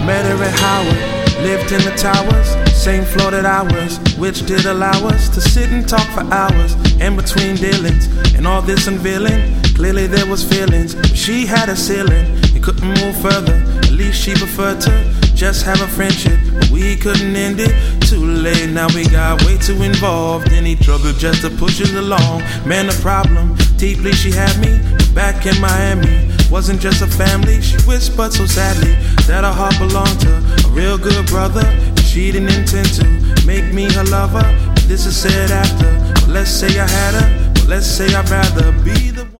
Met her at Howard, lived in the towers, same floor that I was, which did allow us to sit and talk for hours in between dealings. And all this unveiling, clearly there was feelings, but she had a ceiling and couldn't move further. At least she preferred to just have a friendship, but we couldn't end it. Too late, now we got way too involved in each other just to push it along. Man, the problem, deeply she had me back in Miami. Wasn't just a family, she whispered so sadly that her heart belonged to a real good brother. She didn't intend to make me her lover, but this is said after. Well, let's say I had her, but let's say I'd rather be the